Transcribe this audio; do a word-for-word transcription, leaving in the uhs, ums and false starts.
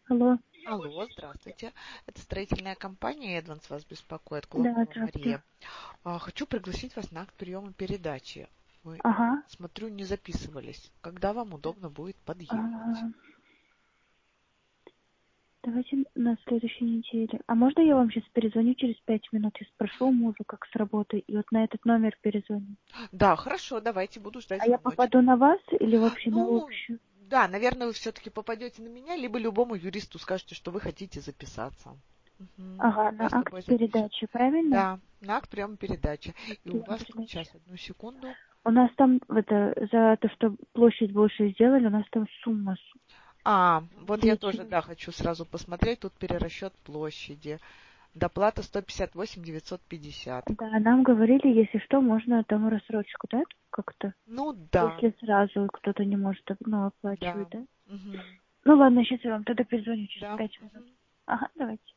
Алло. Алло, здравствуйте. Это строительная компания «Эдванс» вас беспокоит, Да, Кулакова здравствуйте. Мария. А, Хочу пригласить вас на акт приема передачи. Вы, Ага. смотрю, не записывались. Когда вам удобно будет А, подъехать? давайте на следующей неделе. А можно я вам сейчас перезвоню через пять минут? Я спрошу у мужа, как с работы, и вот на этот номер перезвоню. Да, хорошо, давайте, буду ждать А я звоночек. попаду на вас или вообще на Ну, общую? да, наверное, вы все-таки попадете на меня, либо любому юристу скажете, что вы хотите записаться. Мгм. Ага, на Вас с акт тобой запишет. передачи, правильно? Да, на акт приема передачи. И у Прием вас тут передачи. сейчас, одну секунду. У нас там это за то, что площадь больше сделали, у нас там сумма с- А, вот я тоже, увеличилась. да, хочу сразу посмотреть. Тут перерасчет площади. Доплата сто пятьдесят восемь девятьсот пятьдесят. Да, нам говорили, если что, можно там рассрочку, да, как-то? Ну да, Если сразу кто-то не может, ну, оплачивать, да. да? Мгм. Ну ладно, сейчас я вам тогда перезвоню через Да. пять минут. Мгм. Ага, давайте.